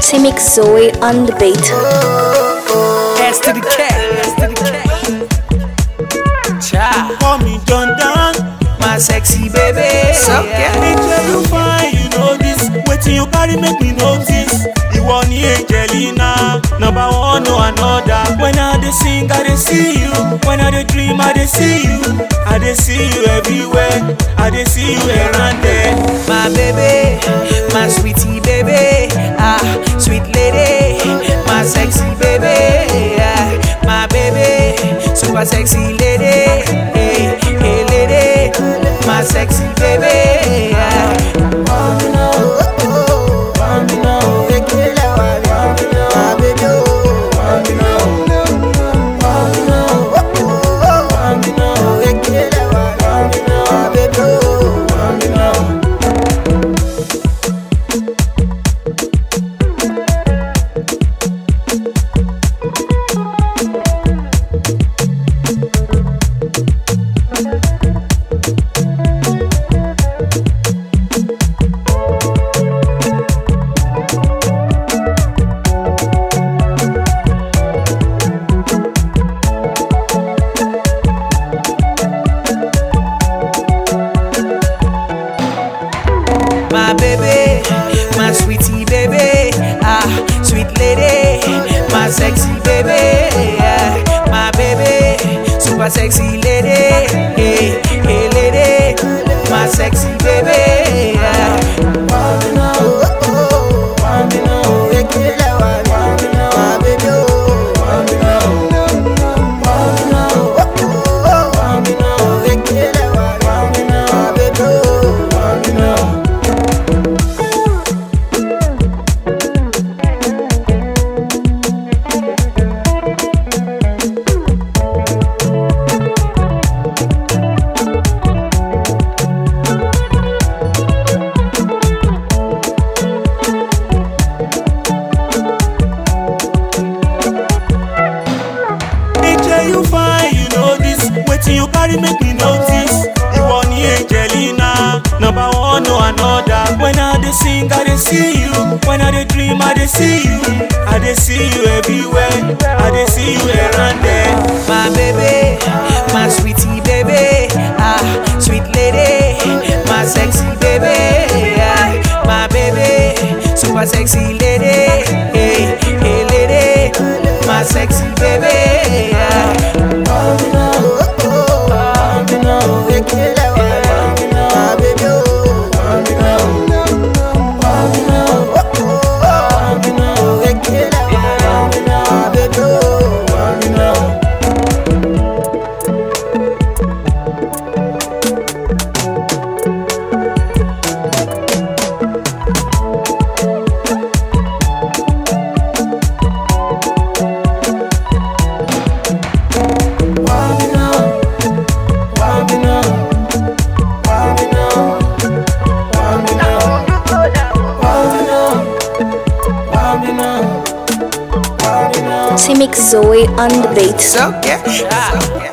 Mix Zoe on the beat. S to the K. Child. Call me John Dan, My sexy baby. So make sure you fine, you know this. Waiting you carry make me notice. You want the Angelina, number one no another. When I dey sing, I dey see you. When I dey dream, I dey see you. I dey see you everywhere. I dey see you around there. my baby, my sweetie baby, sweet lady, my sexy baby, my baby, super sexy lady, hey lady, my sexy baby. My baby, my sweetie baby, sweet lady, my sexy baby, my baby, super sexy lady, hey lady, my sexy baby. You fine, you know this. Waiting you carry make me notice. You want the Angelina, number one no another. When I dey sing, I dey see you. When I dey dream, I dey see you. I dey see you everywhere. I dey see you around there. My baby, my sweetie baby, sweet lady, my sexy baby, my baby, super sexy lady, hey lady, my sexy baby. Mix Zoe on the beat. So yeah.